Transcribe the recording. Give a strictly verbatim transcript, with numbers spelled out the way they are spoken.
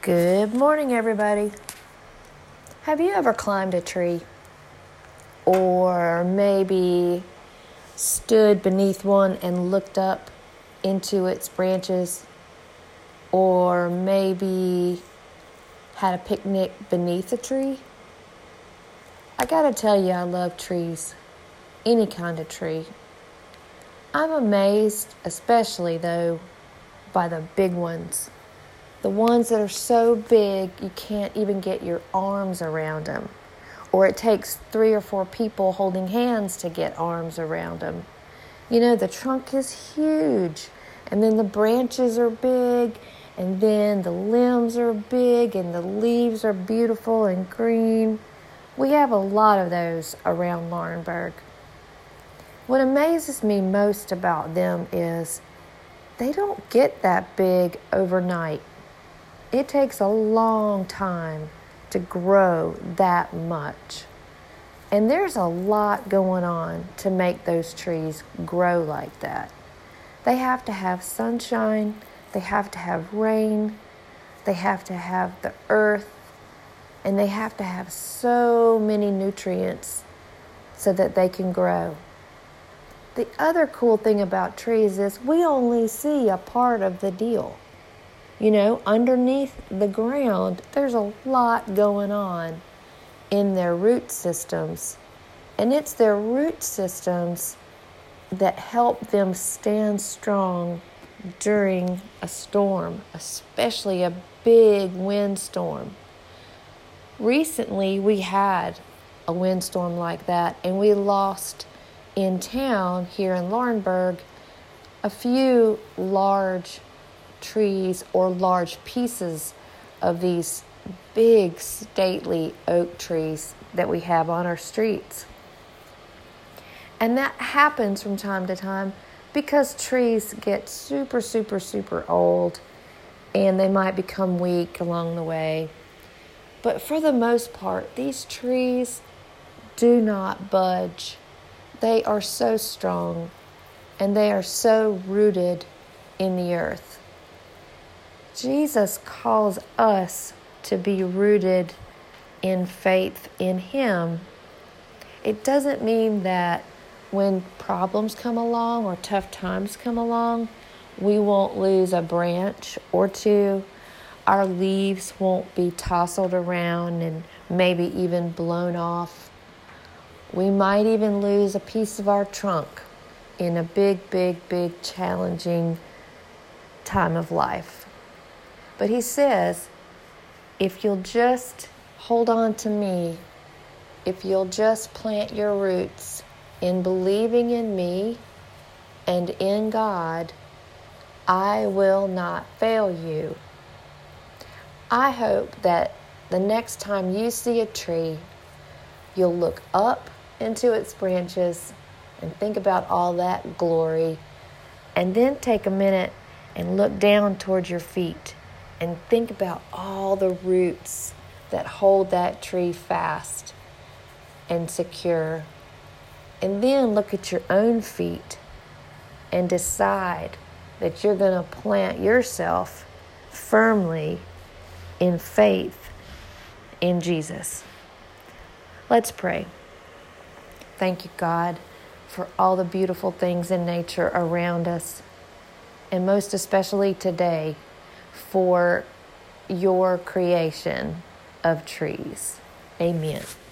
Good morning, everybody. Have you ever climbed a tree? Or maybe stood beneath one and looked up into its branches? Or maybe had a picnic beneath a tree? I gotta tell you, I love trees. Any kind of tree. I'm amazed, especially though, by the big ones. The ones that are so big you can't even get your arms around them. Or it takes three or four people holding hands to get arms around them. You know, the trunk is huge. And then the branches are big. And then the limbs are big. And the leaves are beautiful and green. We have a lot of those around Laurinburg. What amazes me most about them is they don't get that big overnight. It takes a long time to grow that much. And there's a lot going on to make those trees grow like that. They have to have sunshine, they have to have rain, they have to have the earth, and they have to have so many nutrients so that they can grow. The other cool thing about trees is we only see a part of the deal. You know, underneath the ground, there's a lot going on in their root systems. And it's their root systems that help them stand strong during a storm, especially a big windstorm. Recently, we had a windstorm like that, and we lost in town here in Laurinburg a few large trees or large pieces of these big stately oak trees that we have on our streets. And that happens from time to time because trees get super, super, super old and they might become weak along the way. But for the most part, these trees do not budge. They are so strong and they are so rooted in the earth. Jesus calls us to be rooted in faith in Him. It doesn't mean that when problems come along or tough times come along, we won't lose a branch or two. Our leaves won't be tousled around and maybe even blown off. We might even lose a piece of our trunk in a big, big, big challenging time of life. But He says, if you'll just hold on to me, if you'll just plant your roots in believing in me and in God, I will not fail you. I hope that the next time you see a tree, you'll look up into its branches and think about all that glory, and then take a minute and look down towards your feet and think about all the roots that hold that tree fast and secure. And then look at your own feet and decide that you're going to plant yourself firmly in faith in Jesus. Let's pray. Thank you, God, for all the beautiful things in nature around us, and most especially today, for your creation of trees. Amen.